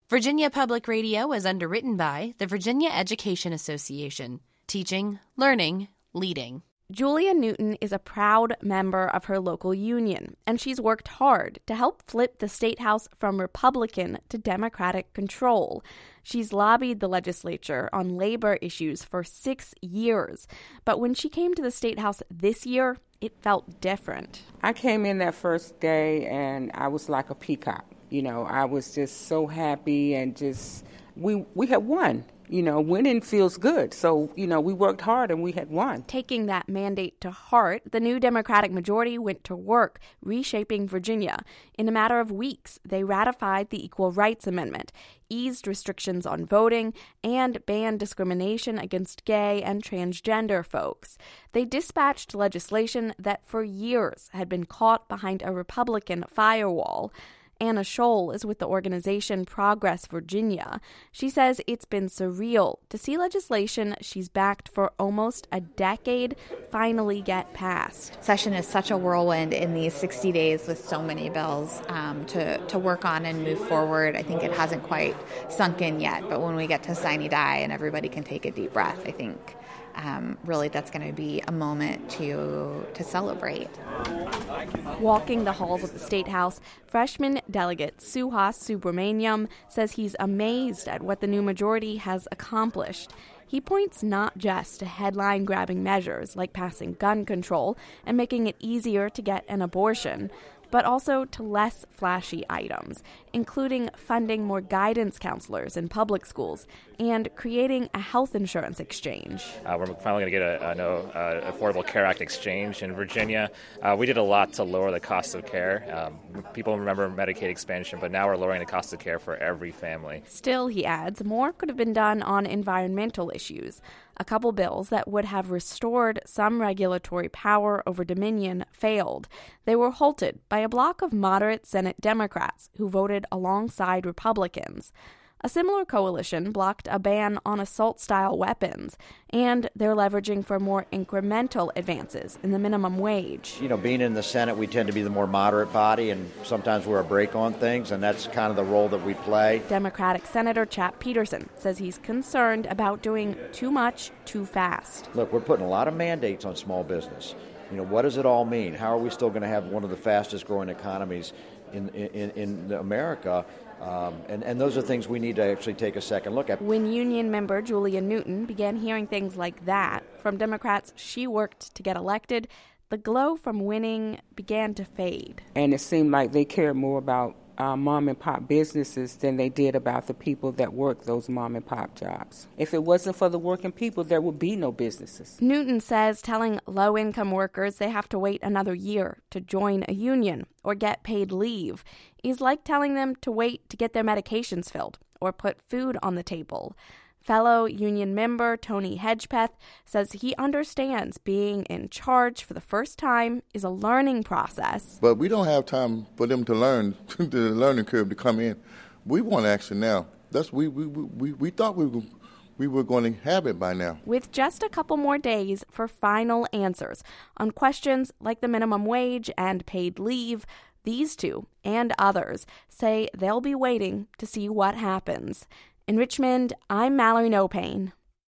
Virginia Public Radio is underwritten by the Virginia Education Association. Teaching, learning, leading. Julia Newton is a proud member of her local union, and she's worked hard to help flip the state house from Republican to Democratic control. She's lobbied the legislature on labor issues for 6 years, but when she came to the state house this year, it felt different. I came in that first day and I was like a peacock. You know, I was just so happy and just, we had won. You know, winning feels good. So, you know, we worked hard and we had won. Taking that mandate to heart, the new Democratic majority went to work reshaping Virginia. In a matter of weeks, they ratified the Equal Rights Amendment, eased restrictions on voting, and banned discrimination against gay and transgender folks. They dispatched legislation that for years had been caught behind a Republican firewall. Anna Scholl is with the organization Progress Virginia. She says it's been surreal to see legislation she's backed for almost a decade finally get passed. Session is such a whirlwind in these 60 days with so many bills to work on and move forward. I think it hasn't quite sunk in yet, but when we get to sine die and everybody can take a deep breath, I think really that's going to be a moment to celebrate. Walking the halls of the State House, freshman delegate Suhas Subramaniam says he's amazed at what the new majority has accomplished. He points not just to headline-grabbing measures like passing gun control and making it easier to get an abortion, but also to less flashy items, including funding more guidance counselors in public schools and creating a health insurance exchange. We're finally going to get an Affordable Care Act exchange in Virginia. We did a lot to lower the cost of care. People remember Medicaid expansion, but now we're lowering the cost of care for every family. Still, he adds, more could have been done on environmental issues. A couple bills that would have restored some regulatory power over Dominion failed. They were halted by a bloc of moderate Senate Democrats who voted alongside Republicans. A similar coalition blocked a ban on assault-style weapons, and they're leveraging for more incremental advances in the minimum wage. You know, being in the Senate, we tend to be the more moderate body, and sometimes we're a brake on things, and that's kind of the role that we play. Democratic Senator Chap Peterson says he's concerned about doing too much too fast. Look, we're putting a lot of mandates on small business. You know, what does it all mean? How are we still going to have one of the fastest growing economies in America? And those are things we need to actually take a second look at. When union member Julia Newton began hearing things like that from Democrats she worked to get elected, the glow from winning began to fade. And it seemed like they cared more about mom and pop businesses than they did about the people that work those mom and pop jobs. If it wasn't for the working people, there would be no businesses. Newton says telling low-income workers they have to wait another year to join a union or get paid leave is like telling them to wait to get their medications filled or put food on the table. Fellow union member Tony Hedgepeth says he understands being in charge for the first time is a learning process. But we don't have time for them to learn, the learning curve to come in. We want action now. We thought we were going to have it by now. With just a couple more days for final answers on questions like the minimum wage and paid leave, these two and others say they'll be waiting to see what happens. In Richmond, I'm Mallory Nopane.